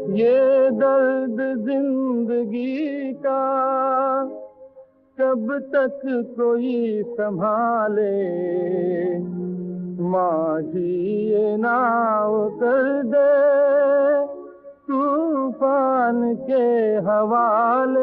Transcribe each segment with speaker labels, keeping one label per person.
Speaker 1: ये दर्द जिंदगी का कब तक कोई संभाले। माझी ये नाव कर दे तूफान के हवाले।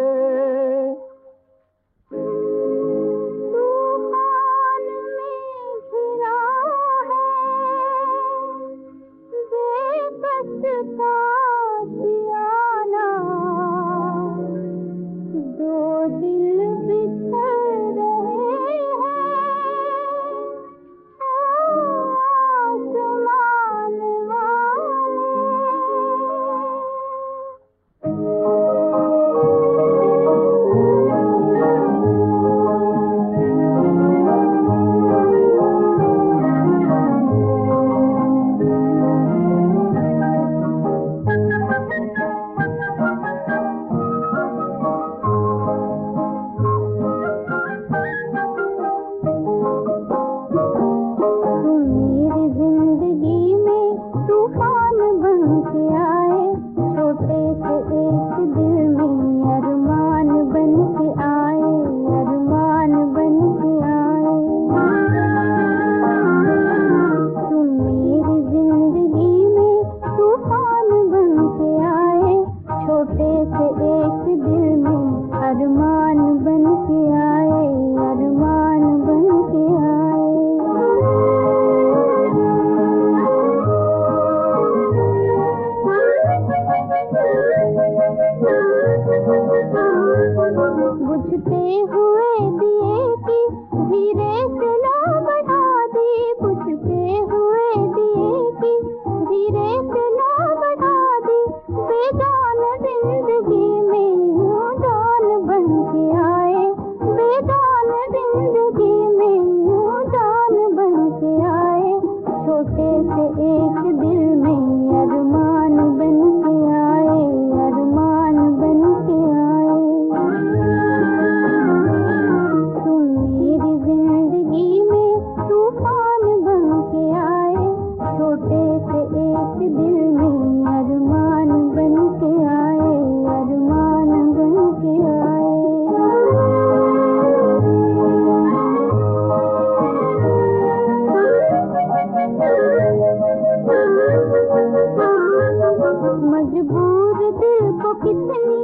Speaker 1: बुझते हुए दिए की धीरे से ला बढ़ा दी। बुझते हुए दिए की धीरे से ला बढ़ा दी। बेजान जिंदगी में यूं जान बन के आए। बेजान जिंदगी में यूं जान बन के आए। छोटे से एक दिल में अरमान बन के आए। अरमान बन के आए। मजबूर दिल को कितनी